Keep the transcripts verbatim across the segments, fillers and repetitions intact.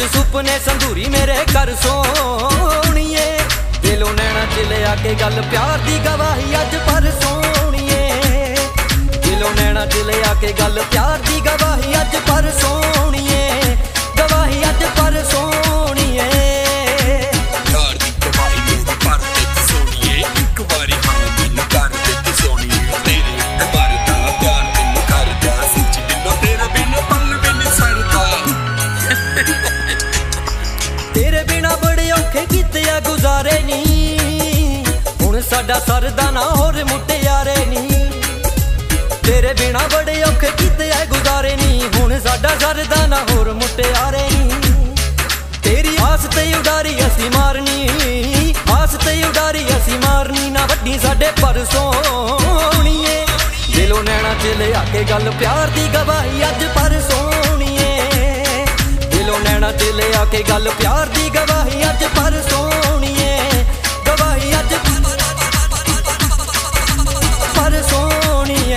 सुपने संधूरी मेरे घर सोनिए, दिलों नैना च ले आके गल प्यार दी गवाही अज पर सोनिए, दिलों नैना च ले आके गल प्यार दी गवाही अज पर सोनिए, गवाही अज पर सोनिए। प्यार दी गवाही मेरी पर ते सोनिए, एक बारी हाँ मैनू कर दे सोनिए, तेरे मरदा प्यार तैनू करदा सच्ची दिलों तेरे बिना पल भी नहीं सरदा। तेरे बिना बड़े औखे कीते आ गुजारे नी, हुण साडा सरदा ना होर मुटियारे नी। तेरे बिना बड़े औखे कीते आ गुजारे नी, हुण साडा सरदा ना होर मुटियारे नी। तेरी आस ते उडारी असी मारनी, आस ते उडारी असी मारनी ना वड्डी साडे पर सोनिए, दिलों नैना च ले आके गल प्यार दी गवाही अज पर सोनिए, दिलों नैना च ले आके गल प्यार दी गवाही अज पर सोनिए, गवाही अज पर सोनिए।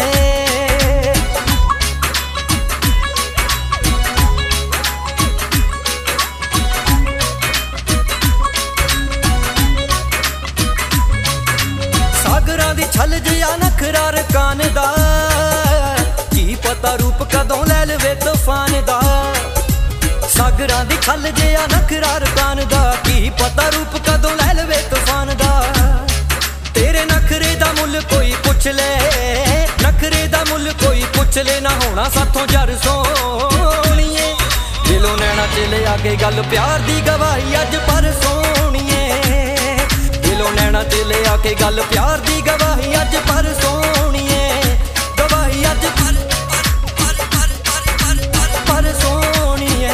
सागरां दी छल जिया नखरा रकान दा, की पता रूप कदों लै लवे तूफान दा। सागरां दी छल जिया नखरा रकान दा, की पता रूप कदों लै लवे तूफान दा। तेरे नखरे दा मुल कोई पुछ ले, नखरे दा मुल कोई पुछ ले, ना होना साथों जर सोनिए, दिलों नैना च ले आके गल प्यार दी गवाही अज पर सोनिए, दिलों नैना च ले आके गल प्यार दी गवाही अज पर सोनिए, गवाही अज पर पर पर पर पर पर सोनिए।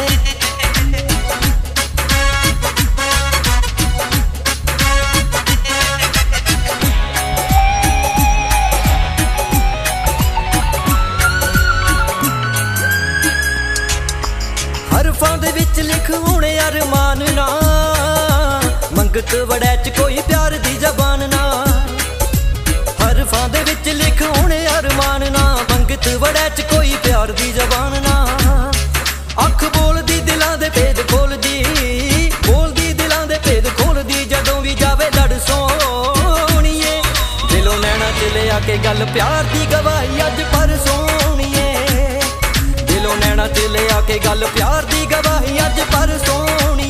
हरफां दे विच लिख हुणे अरमान ना, मंगत वड़ै च कोई प्यार दी जबान ना। हरफां दे विच लिख हुणे अरमान ना, मंगत वड़ै च कोई प्यार दी जबान ना। अख बोलदी दिलां दे भेद खोलदी, बोलदी दिलां दे भेद खोलदी, जदों भी जावे लड़ सोनिए, दिलों नैना च ले आके गल प्यार दी गवाही अज पर सोनिए, दिलों नैना च ले आके गल प्यार दी गवाही अज पर सोनिए।